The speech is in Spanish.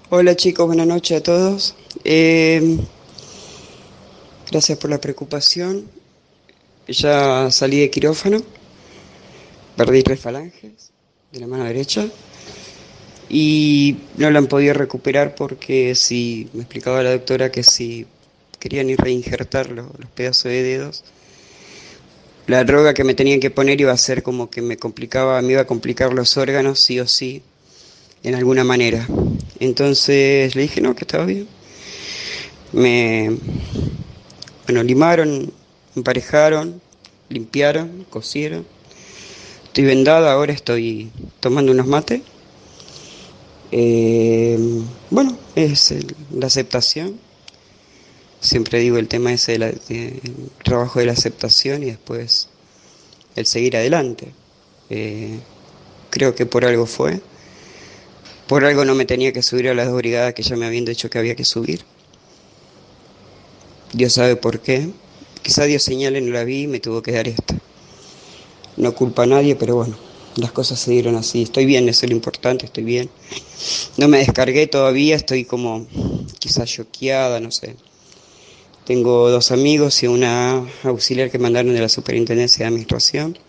Hola chicos, buenas noches a todos. Gracias por la preocupación. Ya salí de quirófano, perdí 3 falanges de la mano derecha y no la han podido recuperar porque si me explicaba la doctora que si querían ir reinjertar los pedazos de dedos, la droga que me tenían que poner iba a ser como que me iba a complicar los órganos sí o sí, en alguna manera. Entonces le dije no, que estaba bien. Me, bueno, limaron, emparejaron, limpiaron, cosieron. Estoy vendada, ahora estoy tomando unos mates. Eh, bueno, la aceptación. Siempre digo el tema ese del trabajo de la aceptación y después el seguir adelante. Eh, Creo que por algo fue. Por algo no me tenía que subir a las 2 brigadas que ya me habían dicho que había que subir. Dios sabe por qué. Quizá Dios señale, no la vi y me tuvo que dar esta. No culpa a nadie, pero bueno, las cosas se dieron así. Estoy bien, eso es lo importante, estoy bien. No me descargué todavía, estoy como quizás choqueada, no sé. Tengo 2 amigos y una auxiliar que mandaron de la Superintendencia de Administración.